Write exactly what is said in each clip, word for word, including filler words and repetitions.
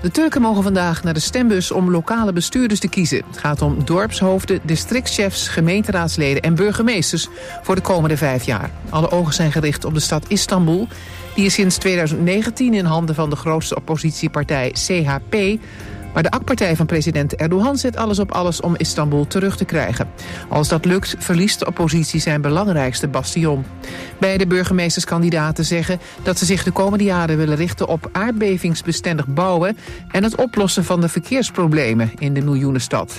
De Turken mogen vandaag naar de stembus om lokale bestuurders te kiezen. Het gaat om dorpshoofden, districtchefs, gemeenteraadsleden en burgemeesters voor de komende vijf jaar. Alle ogen zijn gericht op de stad Istanbul. Die is sinds tweeduizend negentien in handen van de grootste oppositiepartij C H P. Maar de A K-partij van president Erdogan zet alles op alles om Istanbul terug te krijgen. Als dat lukt, verliest de oppositie zijn belangrijkste bastion. Beide burgemeesterskandidaten zeggen dat ze zich de komende jaren willen richten op aardbevingsbestendig bouwen en het oplossen van de verkeersproblemen in de miljoenenstad.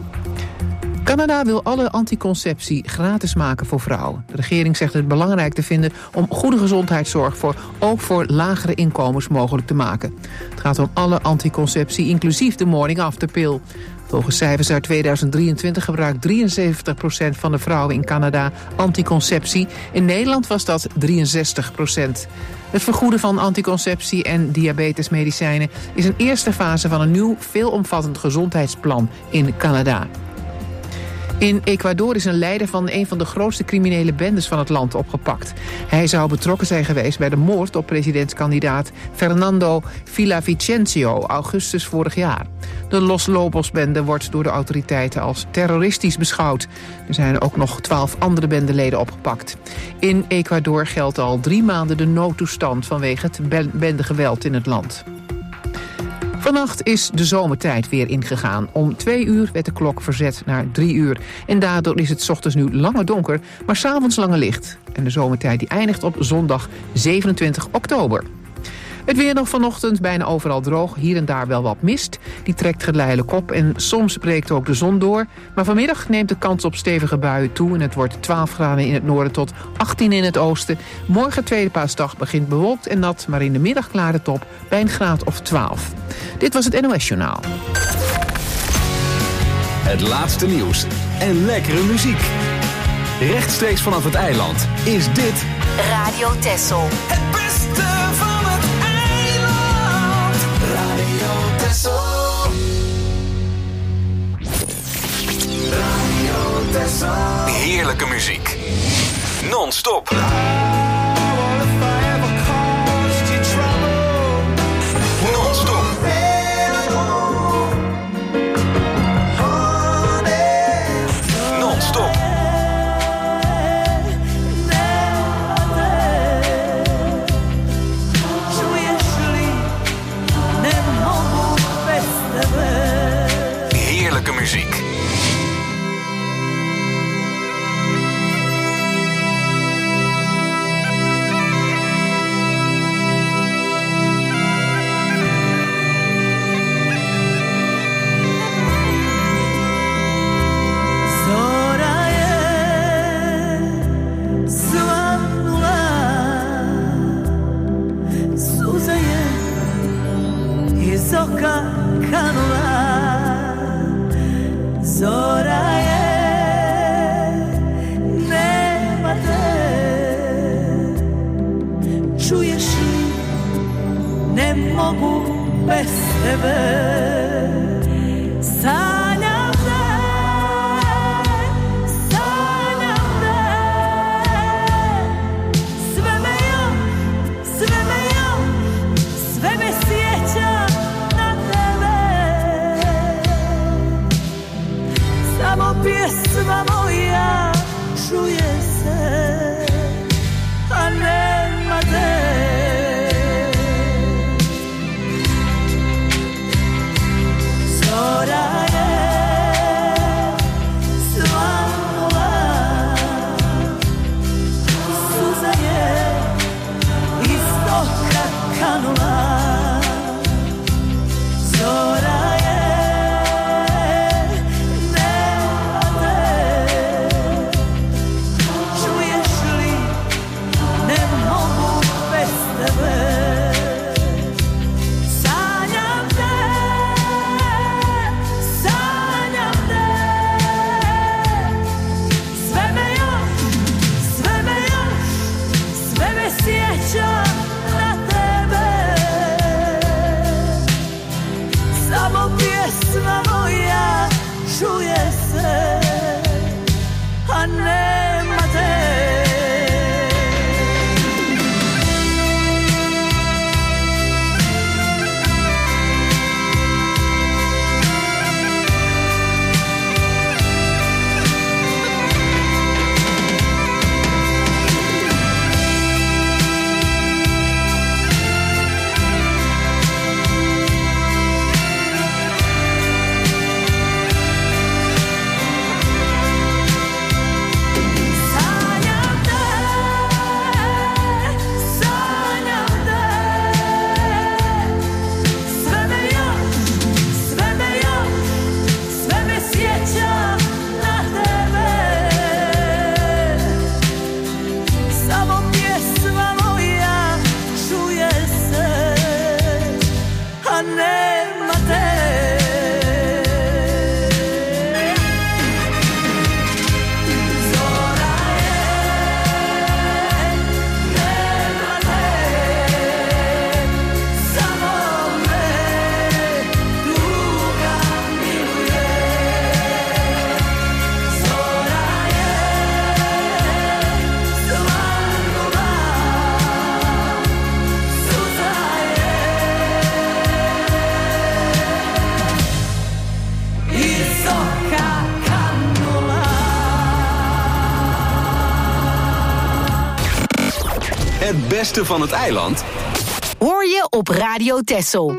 Canada wil alle anticonceptie gratis maken voor vrouwen. De regering zegt het belangrijk te vinden om goede gezondheidszorg voor, ook voor lagere inkomens mogelijk te maken. Het gaat om alle anticonceptie, inclusief de morning after pill. Volgens cijfers uit tweeduizend drieëntwintig gebruikt drieënzeventig procent van de vrouwen in Canada anticonceptie. In Nederland was dat drieënzestig procent. Het vergoeden van anticonceptie en diabetesmedicijnen is een eerste fase van een nieuw, veelomvattend gezondheidsplan in Canada. In Ecuador is een leider van een van de grootste criminele bendes van het land opgepakt. Hij zou betrokken zijn geweest bij de moord op presidentskandidaat Fernando Villavicencio augustus vorig jaar. De Los Lobos-bende wordt door de autoriteiten als terroristisch beschouwd. Er zijn ook nog twaalf andere bendeleden opgepakt. In Ecuador geldt al drie maanden de noodtoestand vanwege het bendegeweld in het land. Vannacht is de zomertijd weer ingegaan. Om twee uur werd de klok verzet naar drie uur. En daardoor is het 's ochtends nu langer donker, maar 's avonds langer licht. En de zomertijd die eindigt op zondag zevenentwintig oktober. Het weer nog vanochtend bijna overal droog. Hier en daar wel wat mist. Die trekt geleidelijk op en soms breekt ook de zon door. Maar vanmiddag neemt de kans op stevige buien toe. En het wordt twaalf graden in het noorden tot achttien in het oosten. Morgen, tweede paasdag, begint bewolkt en nat. Maar in de middag klaart het op bij een graad of twaalf. Dit was het N O S Journaal. Het laatste nieuws en lekkere muziek. Rechtstreeks vanaf het eiland is dit Radio Texel. Het beste van het eiland. Radio Texel. Radio Texel. heerlijke muziek. Non-stop. Non-stop. Non-stop. Heerlijke muziek. Zora je Het beste van het eiland hoor je op Radio Texel.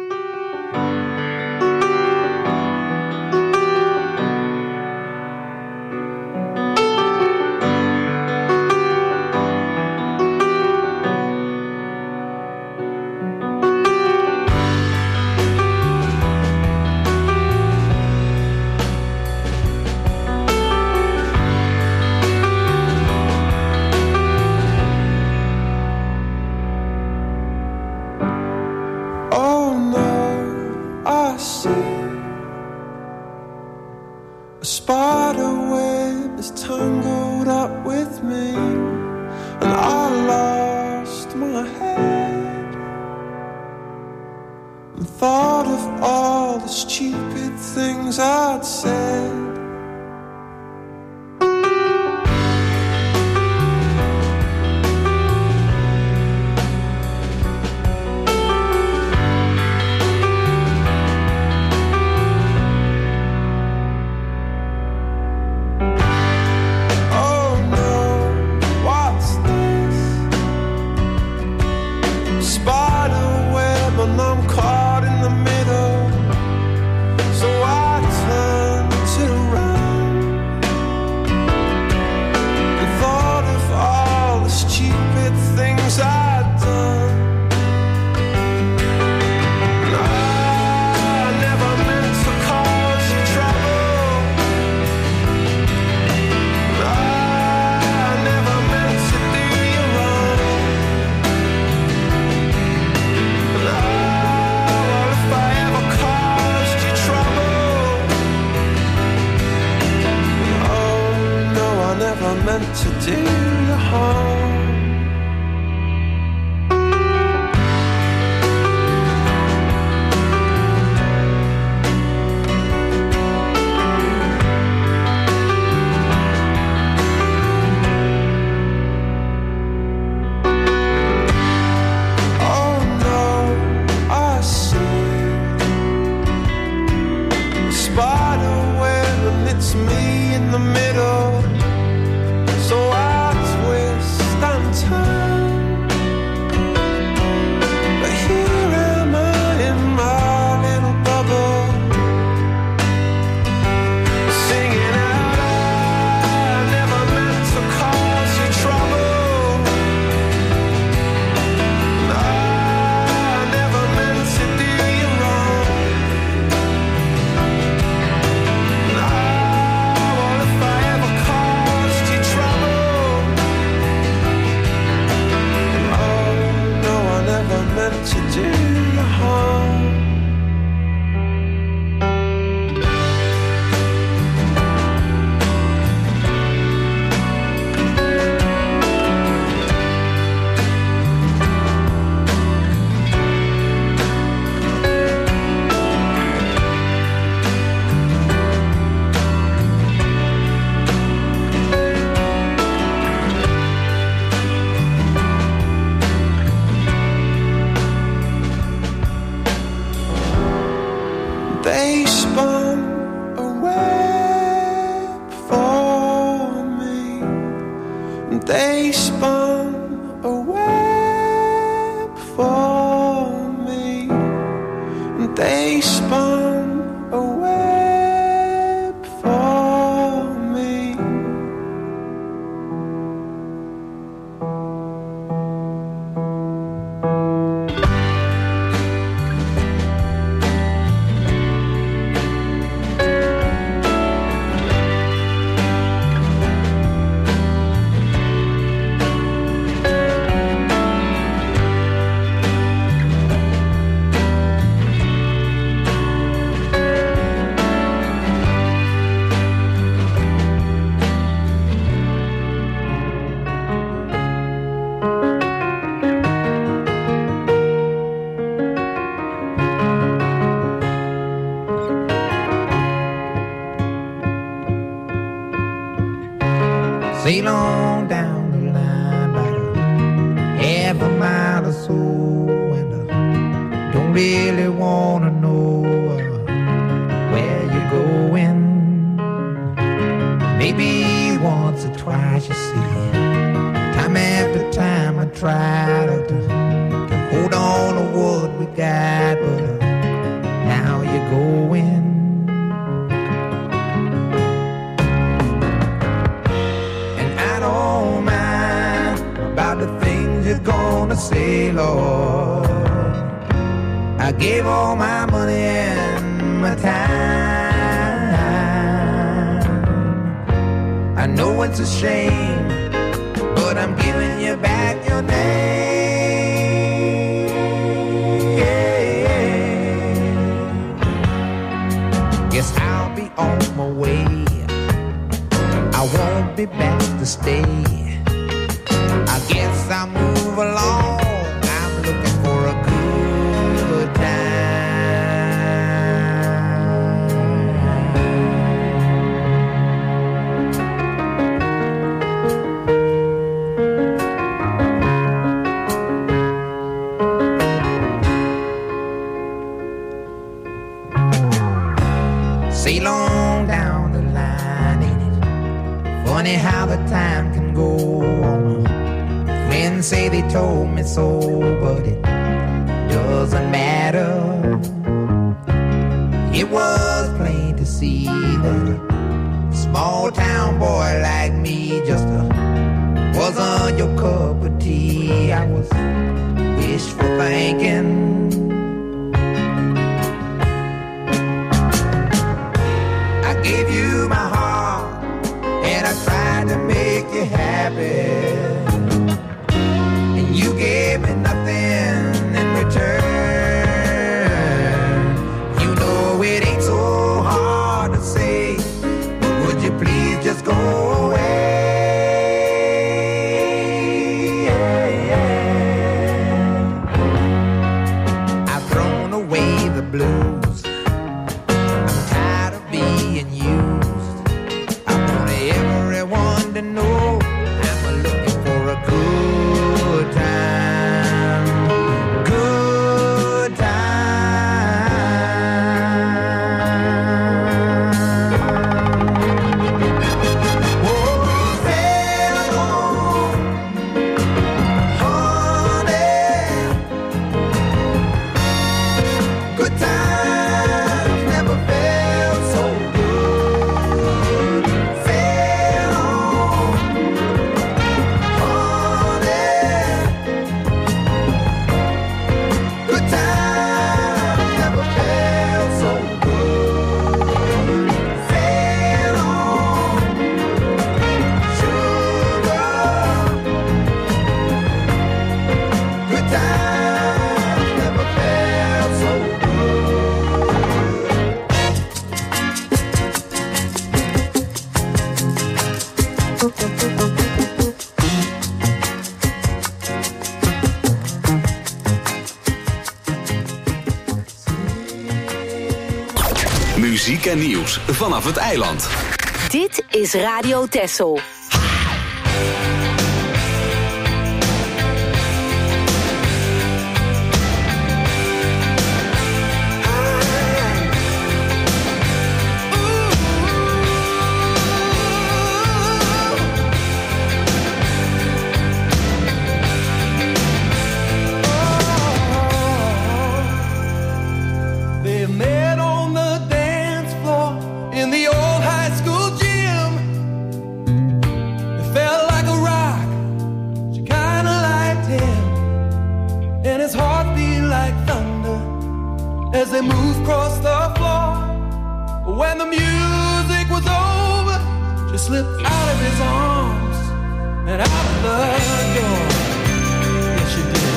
sail on down the line about a half a mile or so, and I don't really wanna know uh, where you're going. Maybe once or twice, you see, time after time I try to, to, to hold on to what we got, but uh, now you're going. The things you're gonna say, Lord. I gave all my money and my time. I know it's a shame, but I'm giving you back your name. Yeah. Guess I'll be on my way. I won't be back to stay. I guess I'll move along. I'm looking for a good time. Sail on down the line, ain't it funny how the time can go on? Men say they told me so, but it doesn't matter. It was plain to see that a small town boy like me just uh, wasn't your cup of tea. I was wishful thinking. I gave you my heart and I tried to make you happy. You gave me nothing in return. You know it ain't so hard to say, but would you please just go away? I've thrown away the blues. I'm tired of being used. I want everyone to know I'm looking for a good time, good time. Oh, sail on, honey. Good times never felt so good. Sail on, honey. Good times never felt so good. Sail on, sugar. Good times never felt so Muziek en nieuws vanaf het eiland. Dit is Radio Texel. They met on the dance floor in the old high school gym. It felt like a rock. She kinda liked him, and his heart beat like thunder as they moved across the floor. But when the music was over, she slipped out of his arms and out of the door. Yes, she did.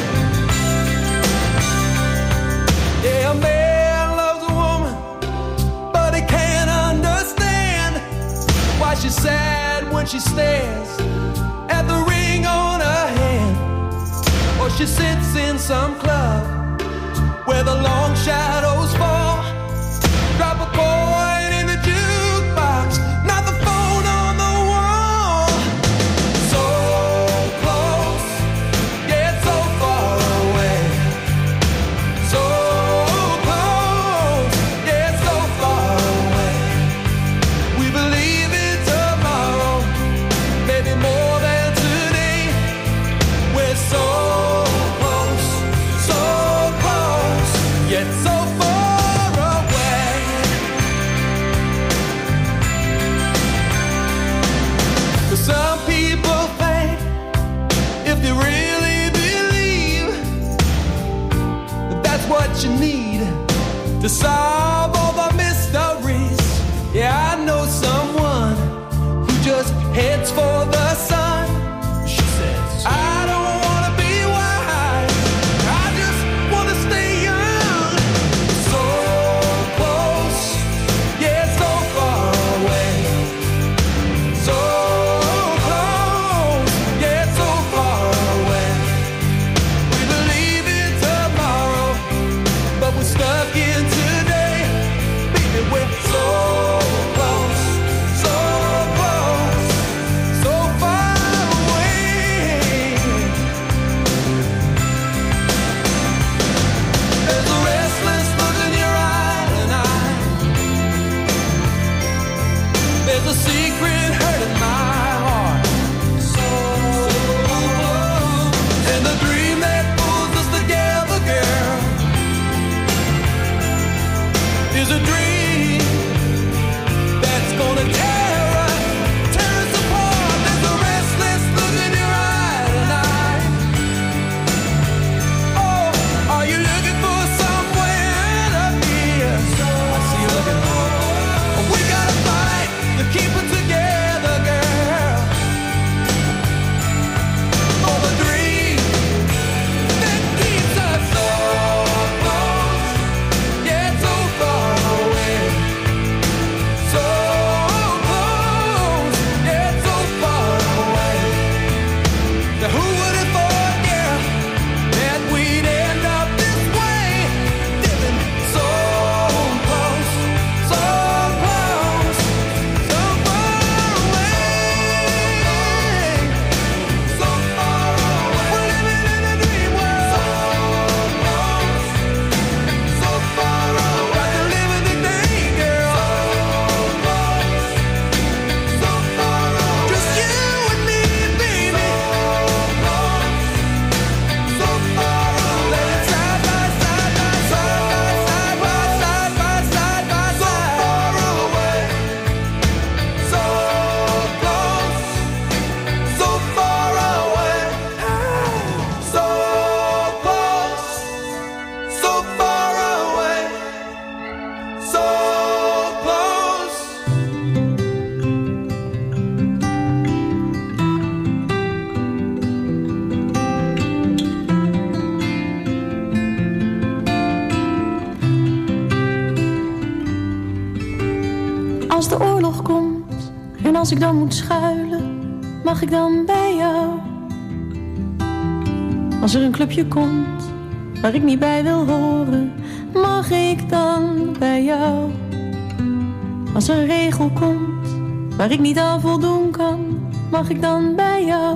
Yeah, a man loves a woman, but he can't understand why she's sad when she stares at the ring on her hand, or she sits in some club where the long shadows fall. Drop a coin in the jukebox, not the phone on the wall. is a dream that's gonna tear us, tear us apart. There's a restless look in your eye tonight. Oh, are you looking for somewhere to be? I see you looking. We gotta fight to keep it together, girl. For the dream that keeps us so close, yet so far away. So close, yet so far away. Now who would have thought, yeah, that we'd end up this way, living so close, so close, so far away, so far away. We're living in a dream world, so close, so far away. Got to live in the day, girl, so close, so far away. Just you and me, baby, so close, so far away. Side by side by side, side by side by side by side, so far away. So close, so far away. So close, so far away. So close. Als de oorlog komt en als ik dan moet schuilen, mag ik dan bij jou? Als er een clubje komt waar ik niet bij wil horen, mag ik dan bij jou? Als er een regel komt waar ik niet aan voldoen kan, mag ik dan bij jou?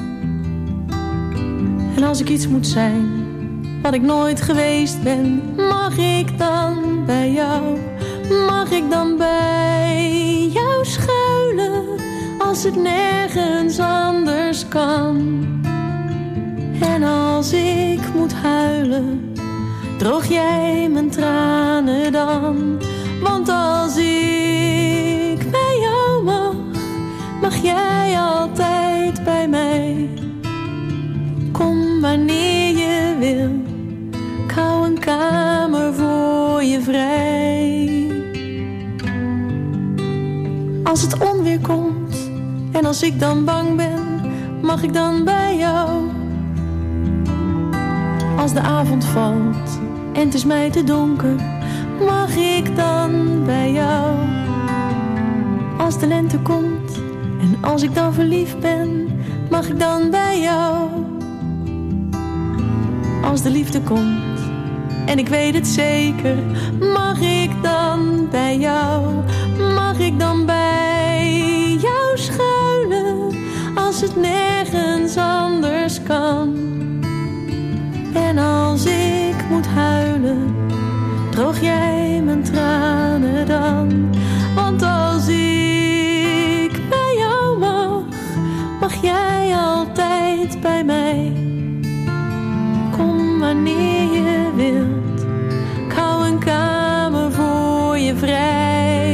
En als ik iets moet zijn wat ik nooit geweest ben, mag ik dan bij jou? Mag ik dan bij jou schuilen als het nergens anders kan? En als ik moet huilen, droog jij mijn tranen dan? Want als ik bij jou mag, mag jij altijd bij mij. Kom wanneer je wil, ik hou een kamer voor je vrij. Als het onweer komt en als ik dan bang ben, mag ik dan bij jou? Als de avond valt en het is mij te donker, mag ik dan bij jou? Als de lente komt en als ik dan verliefd ben, mag ik dan bij jou? Als de liefde komt en ik weet het zeker, mag ik dan bij jou? Mag ik dan bij jou schuilen als het nergens anders kan? En als ik moet huilen, droog jij mijn tranen dan? Want als ik bij jou mag, mag jij altijd bij mij. Kom wanneer je wilt, ik hou een kamer voor je vrij.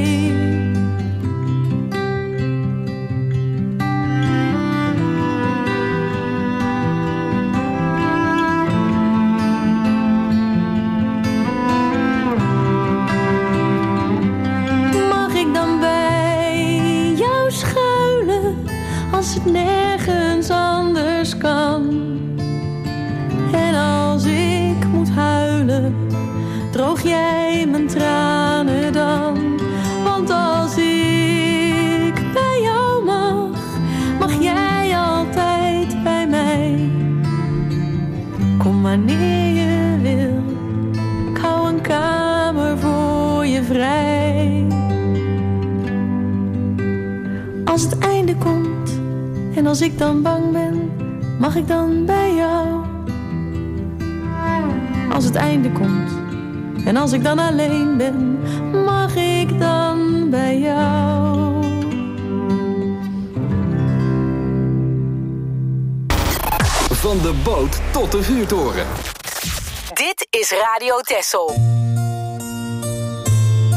Als het nergens anders kan. En als ik moet huilen, droog jij mijn tranen dan? Want als ik bij jou mag, mag jij altijd bij mij. Kom wanneer je wil, ik hou een kamer voor je vrij. Als het einde komt en als ik dan bang ben, mag ik dan bij jou? Als het einde komt en als ik dan alleen ben, mag ik dan bij jou? Van de boot tot de vuurtoren. Dit is Radio Texel.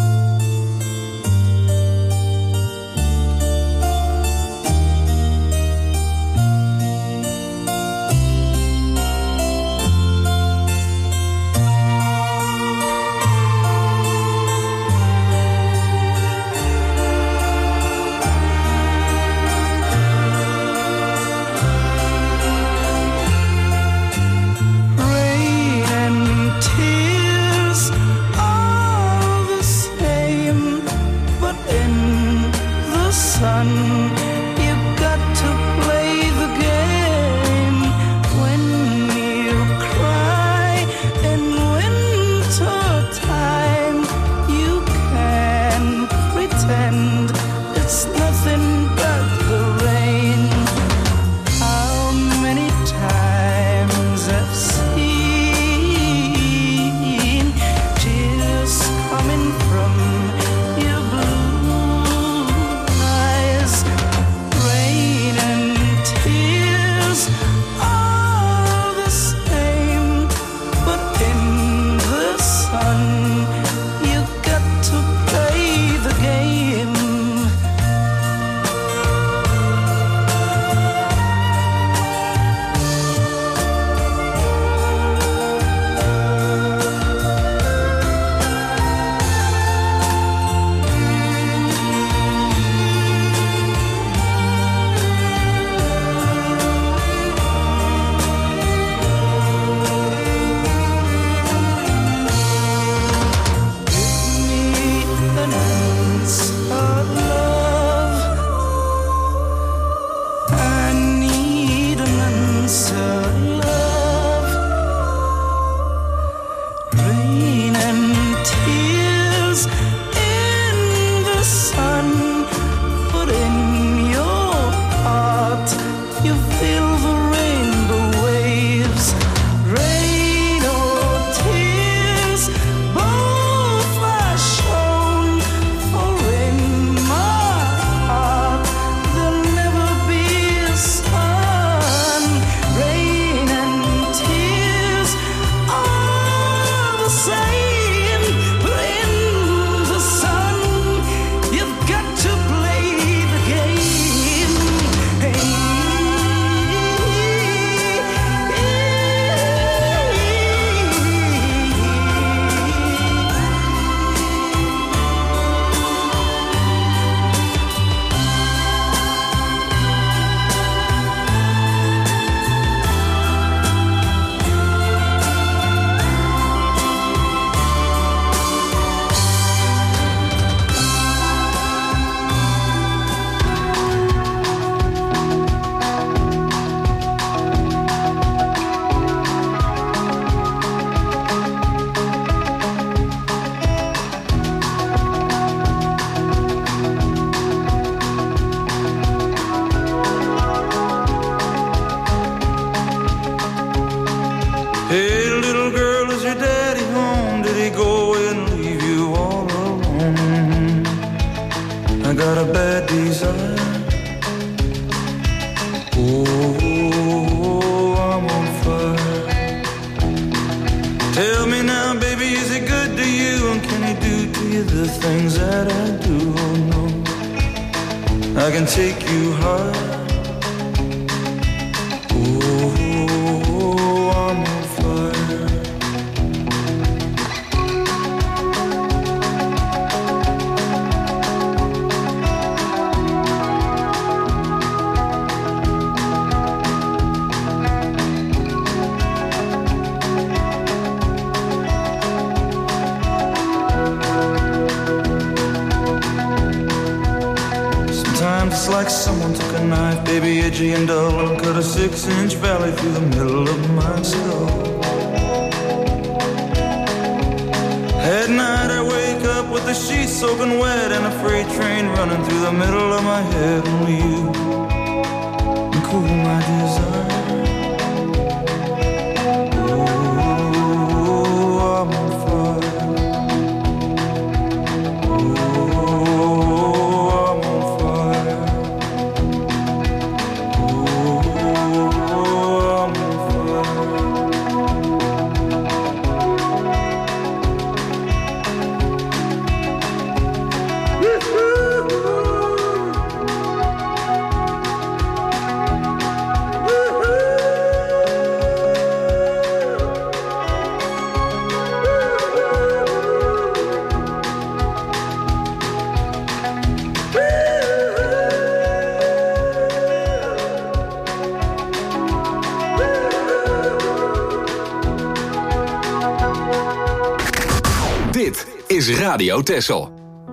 the things that I do. Oh no, I can take you high. Oh, I'm on fire. It's like someone took a knife, baby, edgy and dull, and cut a six-inch valley through the middle of my skull. At night I wake up with the sheets soaking wet and a freight train running through the middle of my head. Only you can cool my desire. Oh, I'm on fire. Is Radio Texel.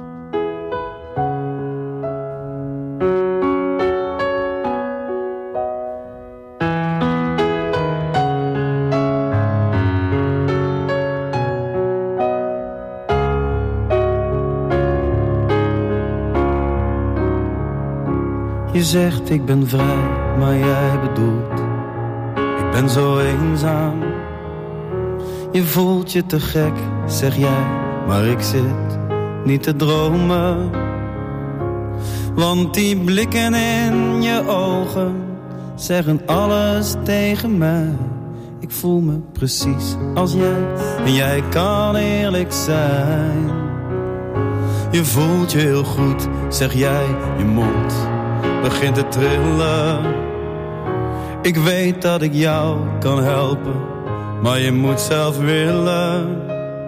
Je zegt ik ben vrij, maar jij bedoelt ik ben zo eenzaam. Je voelt je te gek, zeg jij, maar ik zit niet te dromen. Want die blikken in je ogen zeggen alles tegen mij. Ik voel me precies als jij en jij kan eerlijk zijn. Je voelt je heel goed, zeg jij, je mond begint te trillen. Ik weet dat ik jou kan helpen, maar je moet zelf willen.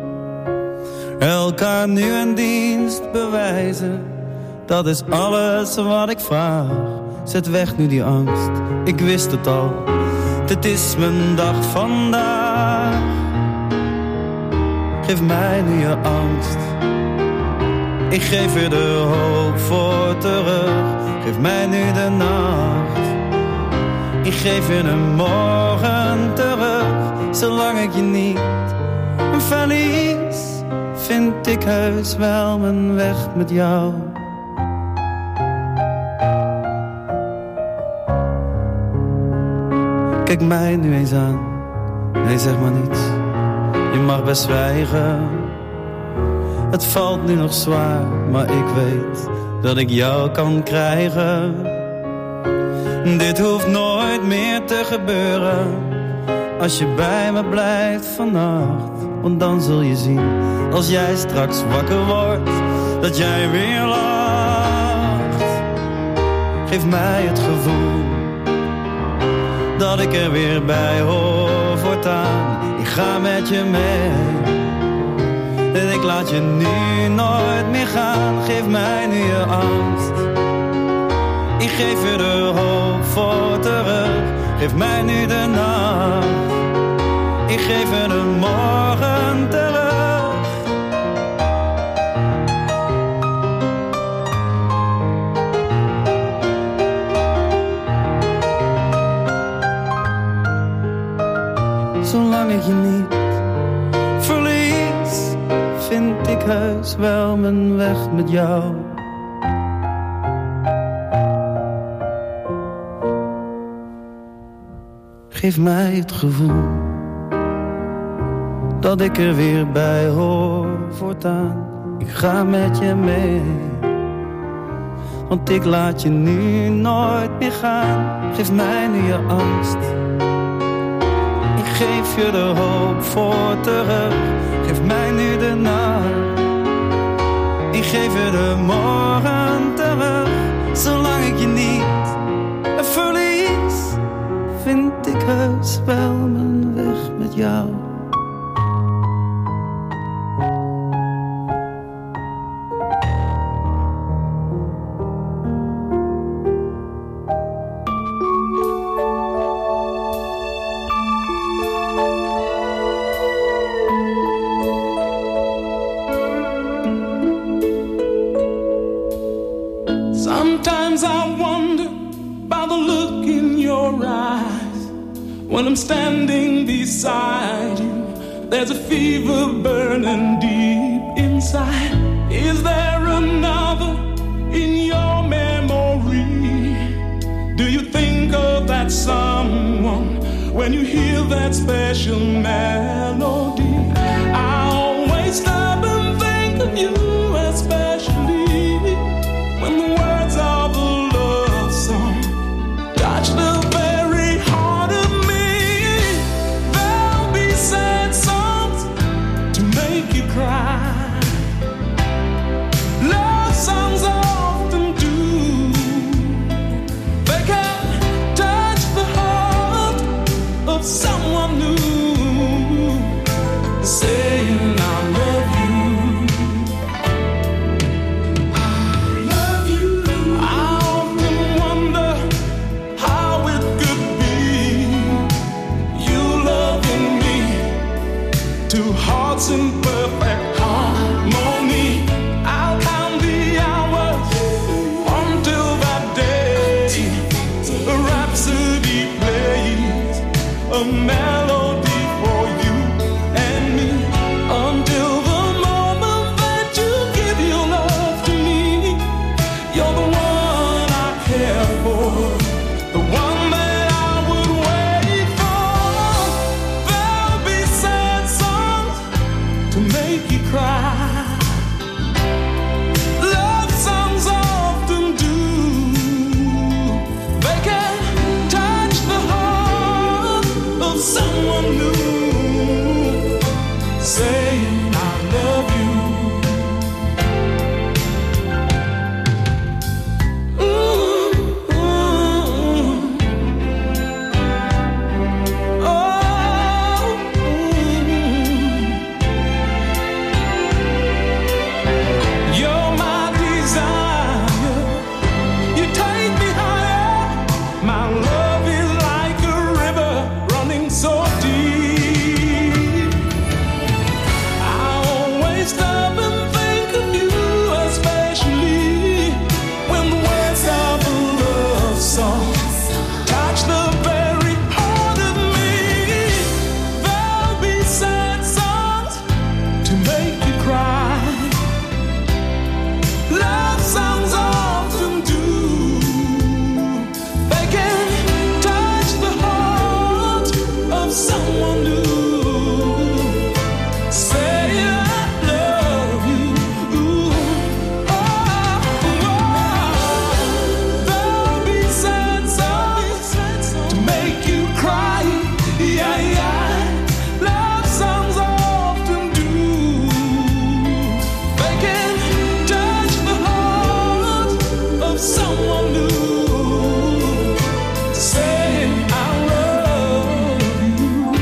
Elkaar nu een dienst bewijzen, dat is alles wat ik vraag. Zet weg nu die angst, ik wist het al, dit is mijn dag vandaag. Geef mij nu je angst, ik geef je de hoop voor terug. Geef mij nu de nacht, ik geef je een morgen terug. Zolang ik je niet verlies, vind ik heus wel mijn weg met jou. Kijk mij nu eens aan, nee zeg maar niets, je mag best zwijgen. Het valt nu nog zwaar, maar ik weet dat ik jou kan krijgen. Dit hoeft nooit meer te gebeuren, als je bij me blijft vannacht. Want dan zul je zien, als jij straks wakker wordt, dat jij weer lacht. Geef mij het gevoel dat ik er weer bij hoor voortaan. Ik ga met je mee en ik laat je nu nooit meer gaan. Geef mij nu je angst, ik geef je de hoop voor terug. Geef mij nu de nacht, ik geef je de morgen terug. Zolang ik je niet verlies, vind ik heus wel mijn weg met jou. Geef mij het gevoel dat ik er weer bij hoor voortaan. Ik ga met je mee, want ik laat je nu nooit meer gaan. Geef mij nu je angst, ik geef je de hoop voor terug. Geef mij nu de nacht, geef je de morgen terug. Zolang ik je niet verlies, vind ik heus wel mijn weg met jou. When I'm standing beside you, there's a fever burning deep inside. Is there another in your memory? Do you think of that someone when you hear that special melody? I always stop and think of you, especially when the words of a love song touch the very heart of cry. Love songs often do. They can touch the heart of someone new, saying I love you. I love you. I often wonder how it could be you loving me, two hearts in perfect harmony. I'll count the hours until that day a rhapsody plays, a melody for you and me, until the moment that you give your love to me. You're the one I care for, the one that I would wait for. There'll be sad songs to make you cry. Love songs often do. They can touch the heart of someone new, saying I love you. Ooh, ooh. Oh, ooh. You're my desire, you take me higher. My love is like a river running so deep. I always stop and think of you, especially when the words of a love song touch the very heart of me. There'll be sad songs to make you cry. Love songs often do. They can touch the heart of someone new, say I love you. Oh, oh. There'll be sad songs to make you cry. Yeah, yeah. Love songs often do. They can touch the heart of someone new, saying I love you.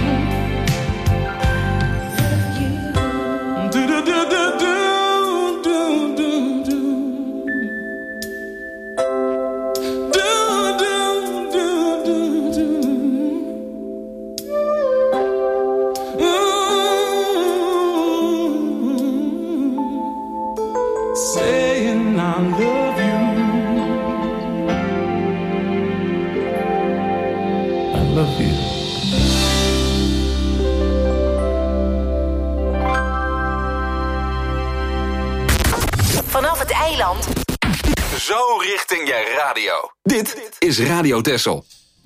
Do do do do do do do do. Do do do do do. Ooh. Saying I love you. I love you. Vanaf het eiland. Zo richting je radio. Dit is Radio Texel.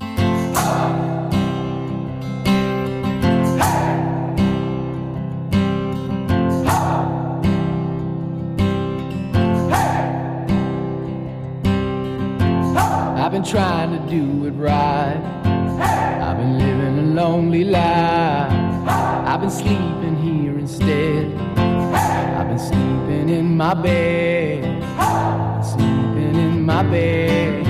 I've been trying to do it right. I've been living a lonely life. I've been sleeping here instead. I've and sleeping in my bed, and sleeping in my bed.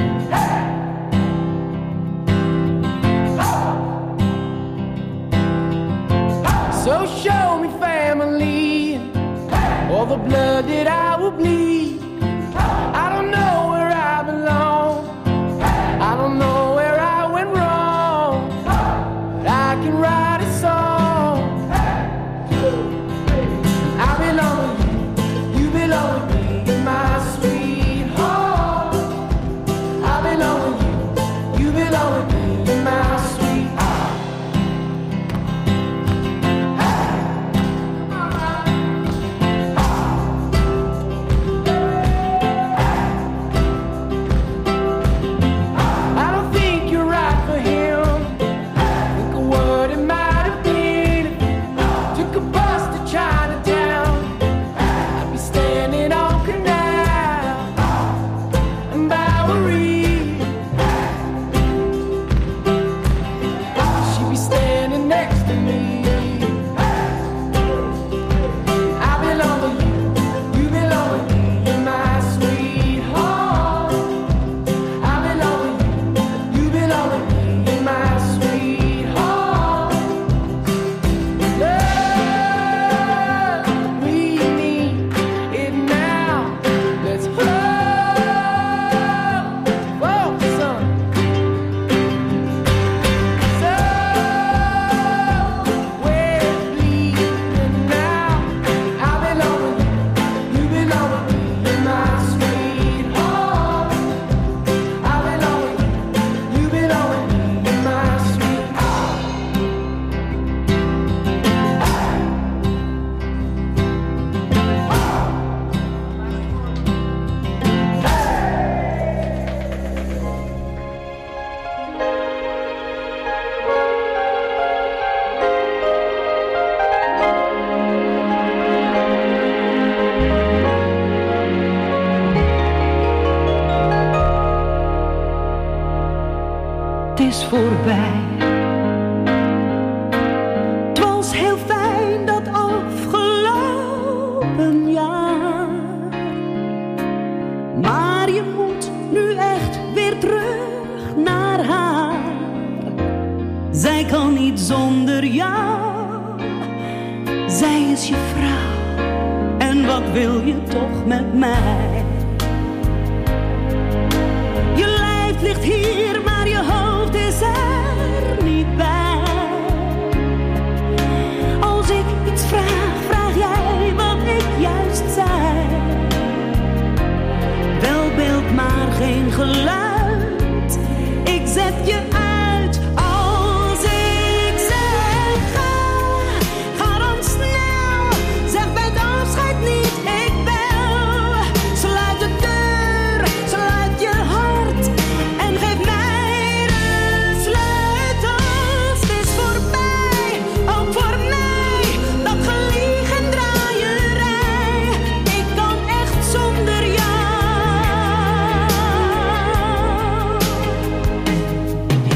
So show me family, all the blood that I will bleed. I don't know where I belong, I don't know where I went wrong, but I can write a song. I belong with you, you belong with me, my sweetheart. I belong with you, you belong with me, my sweetheart. is voorbij. Het was heel fijn dat afgelopen jaar. Maar je moet nu echt weer terug naar haar. Zij kan niet zonder jou. Zij is je vrouw. En wat wil je toch met mij? Je lijf ligt hier, maar je hoofd is er niet bij. Als ik iets vraag, vraag jij wat ik juist zei. Wel beeld, maar geen geluid. Ik zet je uit als ik zeg ga. Ga dan snel, zeg bij het afscheid niet ik bel. Sluit de deur, sluit je hart en geef mij de sleutels. Het is voorbij, ook voor mij, dat gelieg en draaierij. Ik kan echt zonder jou.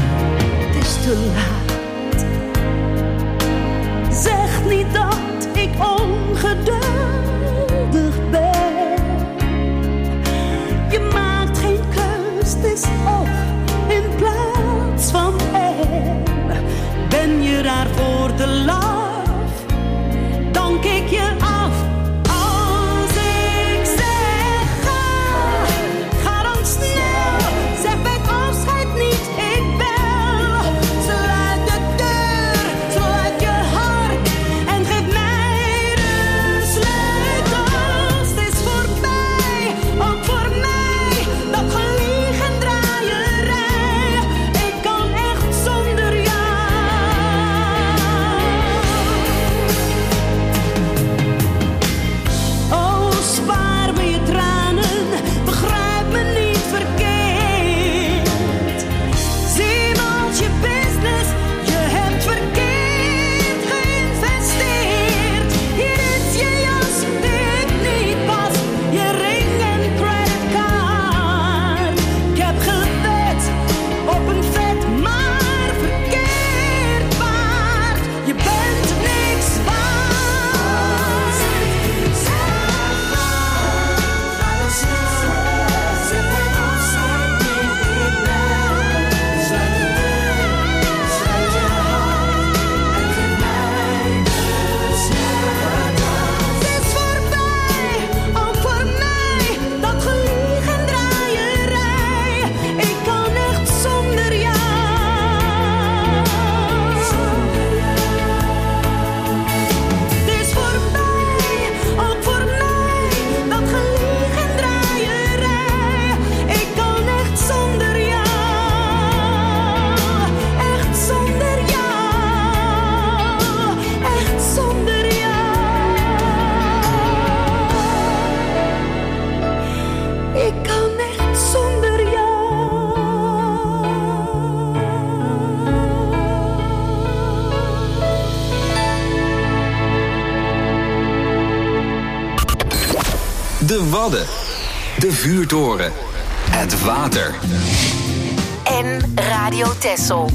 de Wadden, de vuurtoren, het water. En Radio Texel.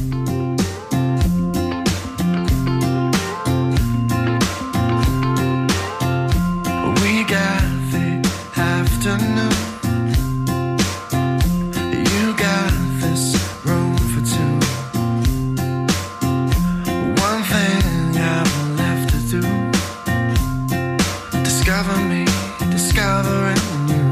We got the afternoon. You got this room for two. One thing I've left to do. Discover me, discovering you.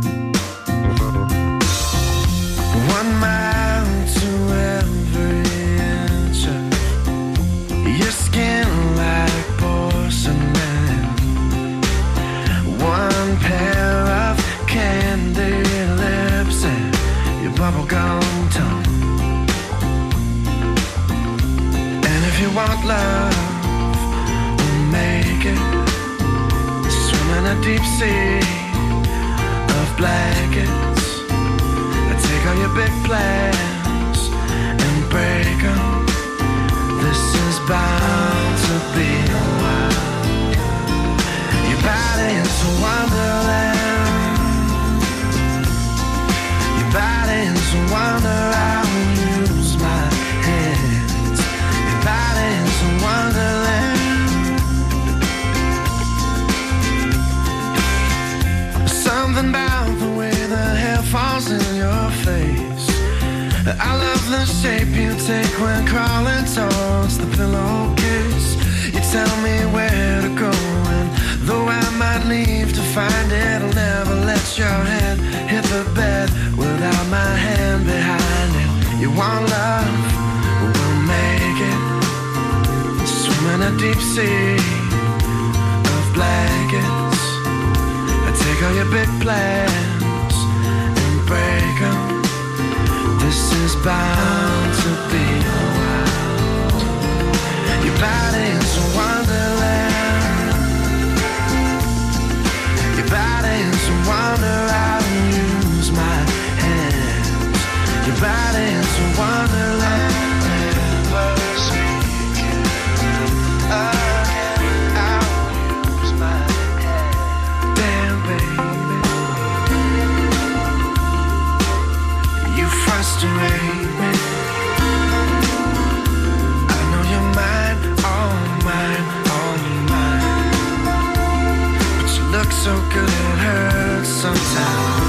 One mile to every inch of your skin like porcelain. One pair of candy lips and your bubblegum tongue. And if you want love, we'll make it. Swim in a deep sea of blankets. I take all your big plans and break them. This is bound to be a while. Your body is a wonderland. Your body is a wonder. I will use my hands. Your body is a wonderland. Something about the way the hair falls in your face. I love the shape you take when crawling towards the pillowcase. You tell me where to go, and though I might leave to find it, I'll never let your hand hit the bed without my hand behind it. You want love? We'll make it. Swim in a deep sea of blankets. Take all your big plans and break them. This is bound to be a while. Your body is a wonderland. Your body is a wonder. I will use my hands. Your body is a wonderland. Never speaking again. I will use my hands. Damn, baby, you frustrate me. I know you're mine, all mine, all mine. But you look so good it hurts sometimes.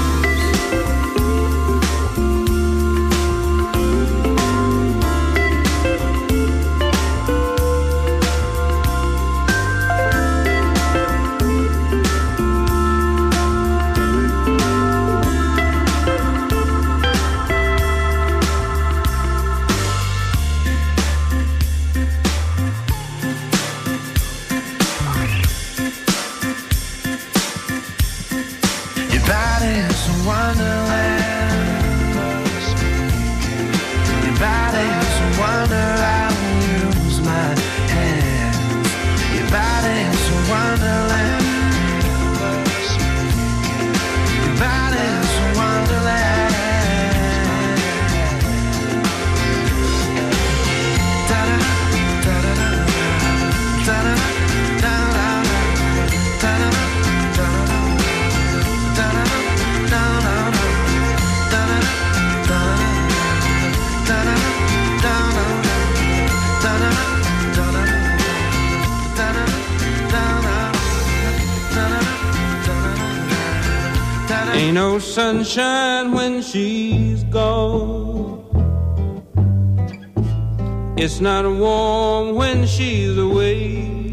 Ain't no sunshine when she's gone. It's not warm when she's away.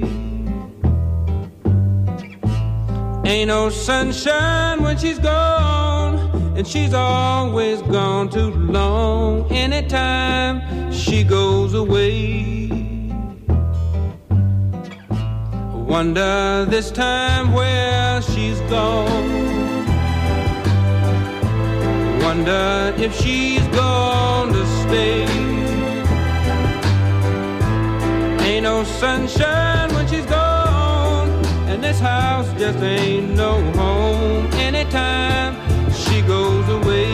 Ain't no sunshine when she's gone, and she's always gone too long. Anytime she goes away, I wonder this time where she's gone. Wonder if she's gonna stay. Ain't no sunshine when she's gone, and this house just ain't no home. Anytime she goes away,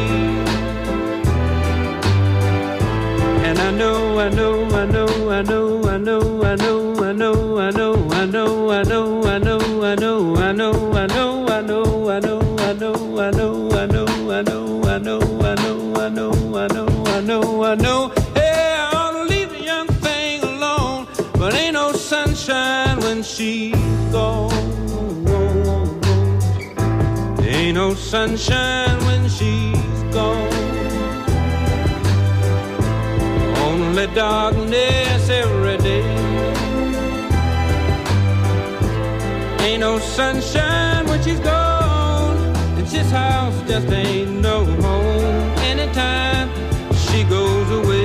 and I know, I know, I know, I know, I know, I know, I know, I know, I know, I know, I know, I know, I know, I know, I know, I know. I know, I know, I know, I know, I know, I know, I know, I know, I know. Hey, I ought to leave the young thing alone, but ain't no sunshine when she's gone. Ain't no sunshine when she's gone. Only darkness every day. Ain't no sunshine when she's gone. And this house just ain't no home anytime she goes away.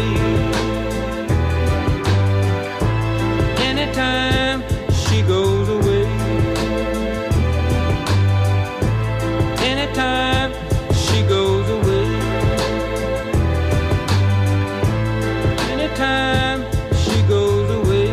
Anytime she goes away. Anytime she goes away. Anytime she goes away.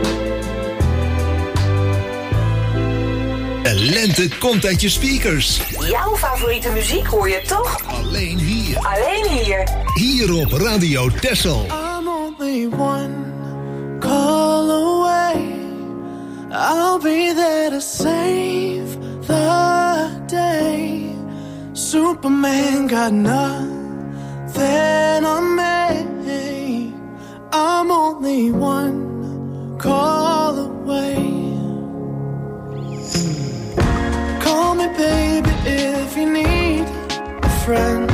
De lente komt uit je speakers. Jouw favoriete muziek hoor je toch? Alleen hier. Alleen hier. Hier op Radio Texel. I'm only one call away. I'll be there to save the day. Superman got nothing on me. I'm only one call away. Call me baby if you need a friend.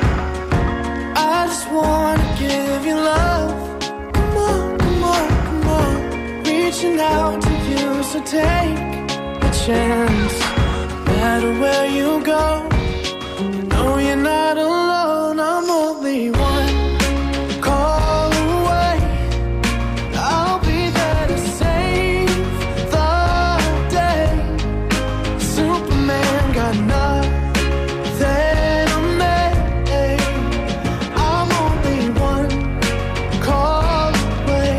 I just wanna give you love. Come on, come on, come on. Reaching out to you, so take a chance. No matter where you go, you know you're not alone. I'm only one call away. I'll be there to save the day. Superman got nothing on me. I'm only one call away.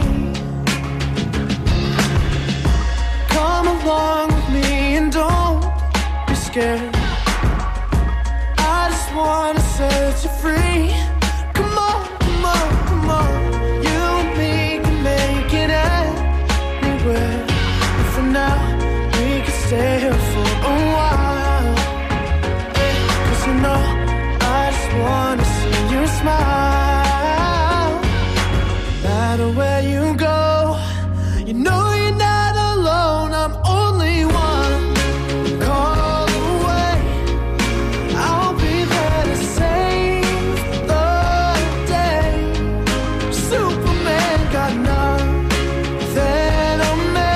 Come along with me and don't be scared. I just wanna set you free. Come on, come on, come on. You and me can make it anywhere. And for now, we can stay here for a while. Yeah, 'cause you know, I just wanna see you smile. No matter where you go, you know you're not alone. I'm only one call away. I'll be there to save the day. Superman got nothing on me.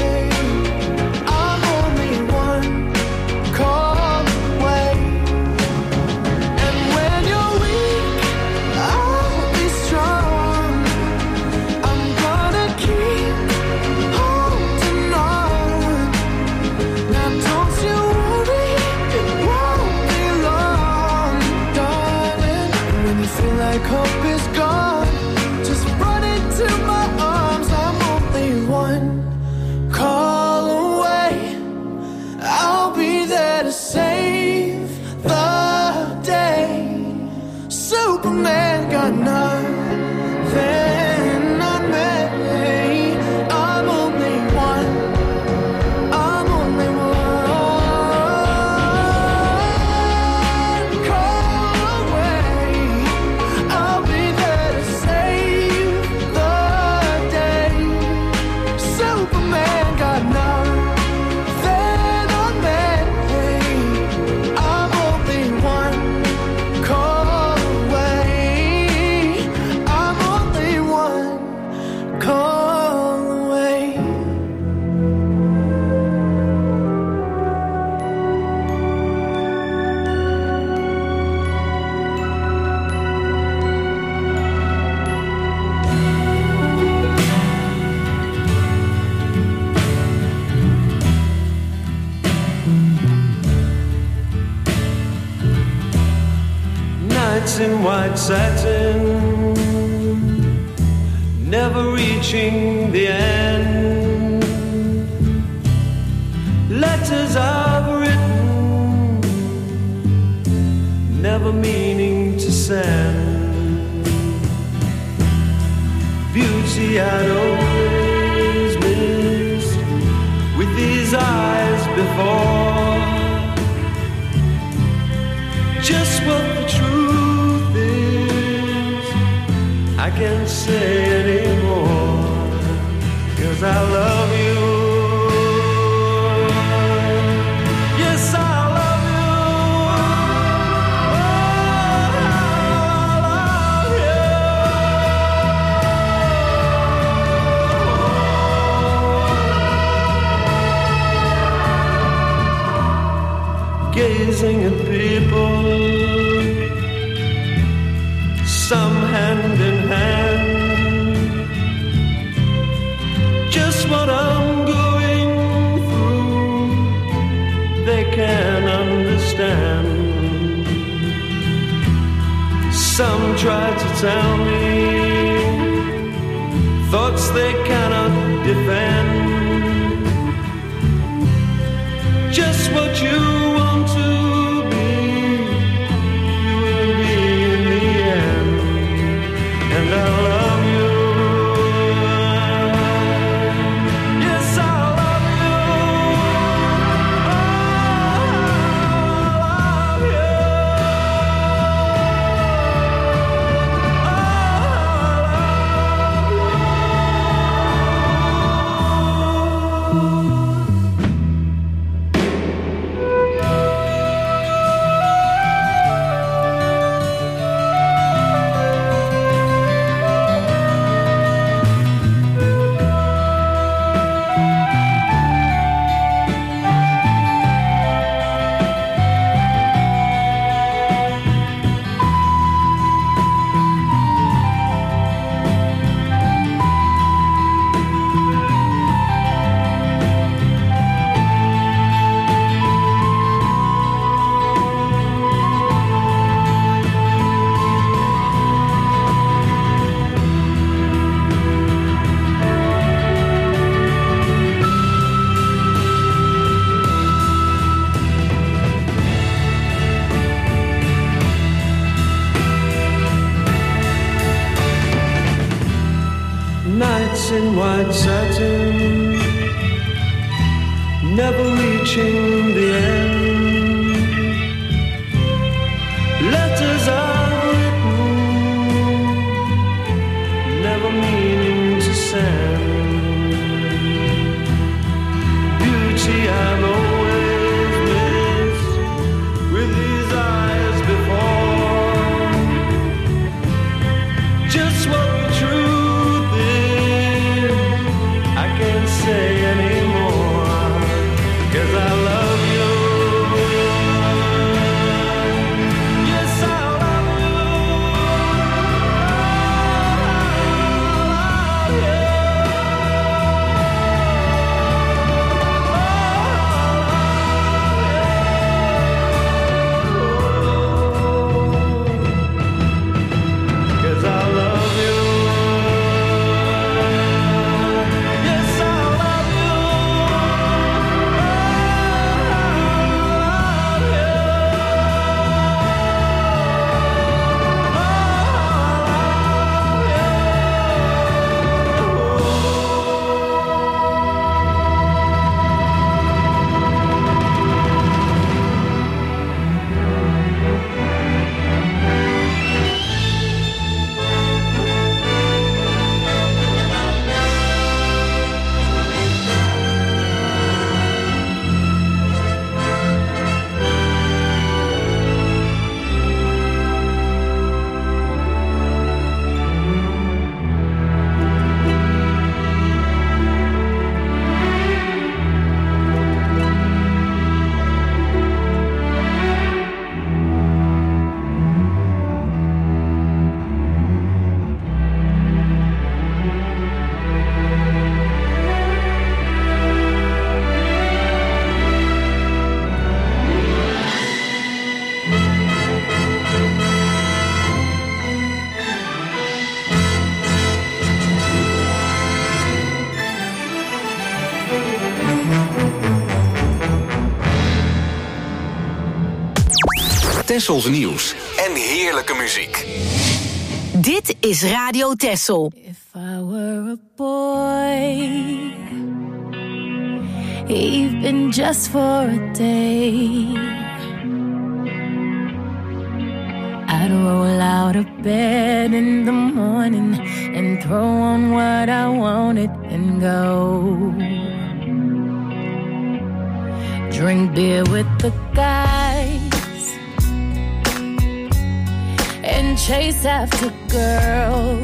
I'm only one call away. And when you're weak, I'll be strong. I'm gonna keep holding on. Now don't you worry, it won't be long, darling. And when you feel like hope is gone, just run into my arms. I'm only one call away. I'll be there to save the day. Superman got nothing on me. I'm only one. I'm only one call away. I'll be there to save the day. Superman got nothing on me. I'm only one call away. I'm only one call away. Nights in white satin, never reaching the end. Letters I've written, never meaning to send. Beauty I'd always missed with these eyes before. Just what the truth is, I can't say anymore, 'cause I love you. Yes, I love you. Oh, I love you. Gazing at people, some hand in hand, just what I'm going through, they can understand. Some try to tell me thoughts they cannot defend. Just what you want to be, you will be in the end. And I love you. Yes, I love you. Oh, I love you. Nights in white satin, never reaching the end. Letters I've written, never meaning to send. Beauty I've always missed with these eyes before. Just what the truth is, I can't say anymore, 'cause I love you. Yes, I love you. I love you. Cause I love you. Yes, I love you. Tessels nieuws en heerlijke muziek. Dit is Radio Tessel. If I were a boy, even just for a day, I'd roll out of bed in the morning and throw on what I wanted and go. Drink beer with the guys and chase after girls.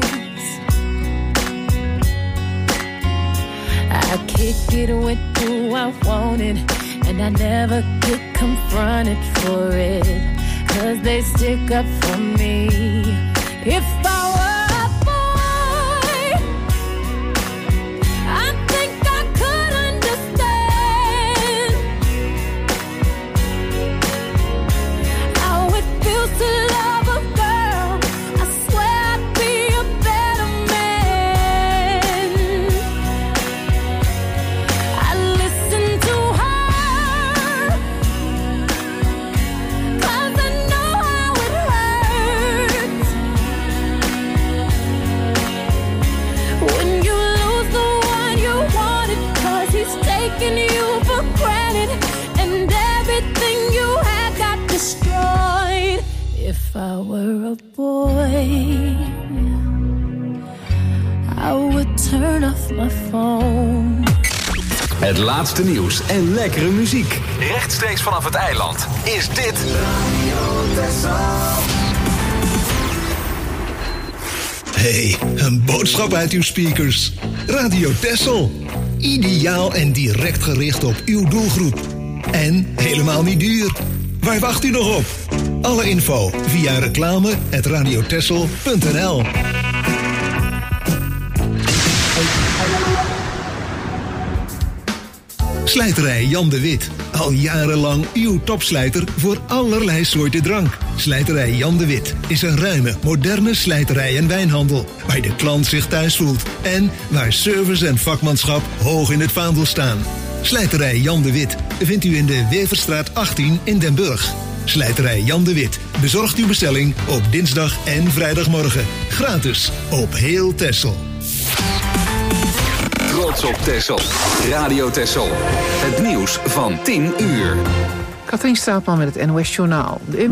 I kick it with who I wanted, and I never get confronted for it, 'cause they stick up for me. If I were a boy, I think I could understand how it feels to love a girl. I swear I'd be a better man. I listen to her, 'cause I know how it hurts when you lose the one you wanted, 'cause he's taking you for granted and everything you had got destroyed. If I were a boy, I would turn off my phone. Het laatste nieuws en lekkere muziek. Rechtstreeks vanaf het eiland is dit Hey, een boodschap uit uw speakers. Radio Texel. Ideaal en direct gericht op uw doelgroep. En helemaal niet duur. Waar wacht u nog op? Alle info via reclame at radiotexel punt n l. Slijterij Jan de Wit. Al jarenlang uw topslijter voor allerlei soorten drank. Slijterij Jan de Wit is een ruime, moderne slijterij en wijnhandel, waar de klant zich thuis voelt en waar service en vakmanschap hoog in het vaandel staan. Slijterij Jan de Wit vindt u in de Weverstraat achttien in Den Burg. Slijterij Jan de Wit bezorgt uw bestelling op dinsdag en vrijdagmorgen. Gratis op heel Texel. Trots op Texel. Radio Texel. Het nieuws van tien uur. Katrien Straatman met het N O S Journaal. De